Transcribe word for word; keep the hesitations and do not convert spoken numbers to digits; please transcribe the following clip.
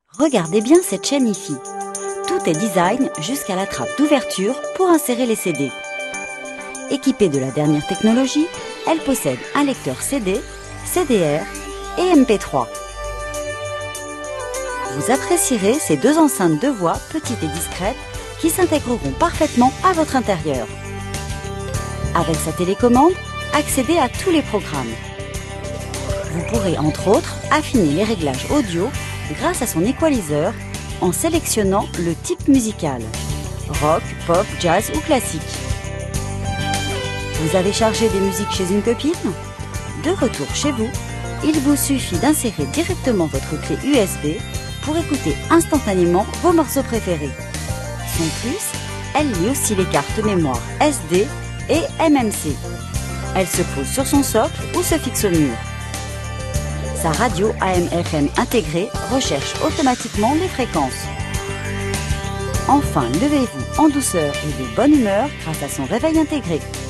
Regardez bien cette chaîne hi-fi. Tout est design jusqu'à la trappe d'ouverture pour insérer les C D. Équipée de la dernière technologie, elle possède un lecteur C D, C D R et M P trois. Vous apprécierez ces deux enceintes de voix petites et discrètes qui s'intégreront parfaitement à votre intérieur. Avec sa télécommande, accédez à tous les programmes. Vous pourrez entre autres affiner les réglages audio grâce à son équaliseur en sélectionnant le type musical, rock, pop, jazz ou classique. Vous avez chargé des musiques chez une copine? De retour chez vous, il vous suffit d'insérer directement votre clé U S B pour écouter instantanément vos morceaux préférés. Son plus, elle lit aussi les cartes mémoire S D et M M C. Elle se pose sur son socle ou se fixe au mur. Sa radio A M F M intégrée recherche automatiquement les fréquences. Enfin, levez-vous en douceur et de bonne humeur grâce à son réveil intégré.